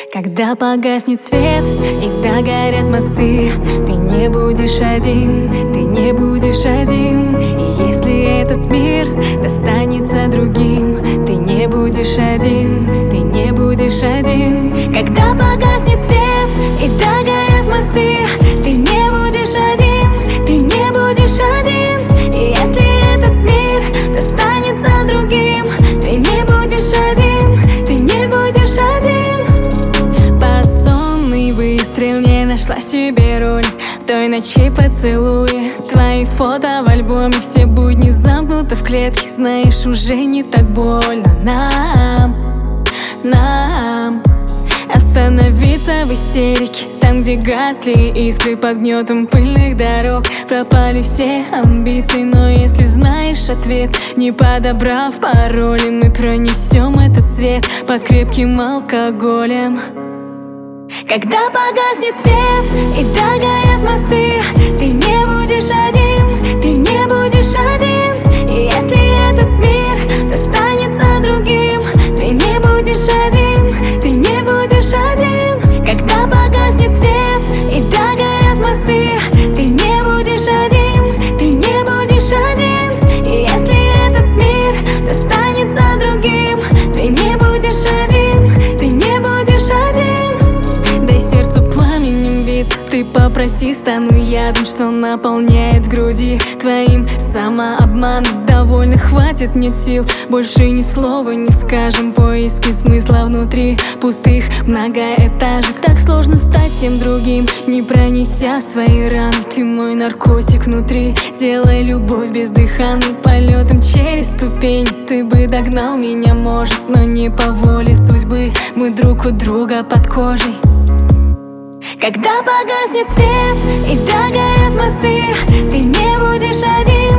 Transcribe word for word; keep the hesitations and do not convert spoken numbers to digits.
Когда погаснет свет и догорят мосты, ты не будешь один, ты не будешь один. И если этот мир достанется другим, ты не будешь один, ты не будешь один. Когда погаснет свет и догорят мосты, ты не будешь один, ты не будешь один. И если этот мир достанется другим, ты не будешь один, ты не будешь один. Выстрел, не нашла себе роль в той ночи поцелуя. Твои фото в альбоме, все будни замкнуты в клетке. Знаешь, уже не так больно нам, нам остановиться в истерике, там, где гасли искры под гнетом пыльных дорог. Пропали все амбиции, но если знаешь ответ, не подобрав пароли, мы пронесем этот свет под крепким алкоголем. Когда погаснет свет и догорят мосты, ты не будешь один, ты не будешь один. И если этот мир достанется другим, ты не будешь один, ты не будешь один. Когда погаснет свет и догорят мосты, ты не будешь один, ты не будешь один. И если этот мир достанется другим, ты не будешь один, ты не будешь один. Дай сердцу пламенем биться, ты попроси, стану ядом, что наполняет груди. Твоим самообманом довольно, хватит, нет сил, больше ни слова не скажем. Поиски смысла внутри пустых многоэтажек. Так сложно стать тем другим, не пронеся свои раны. Ты мой наркотик внутри, делай любовь бездыханной, полетом через ступень. Ты бы догнал меня, может, но не по воле судьбы, мы друг у друга под кожей. Когда погаснет свет и догорят мосты, ты не будешь один,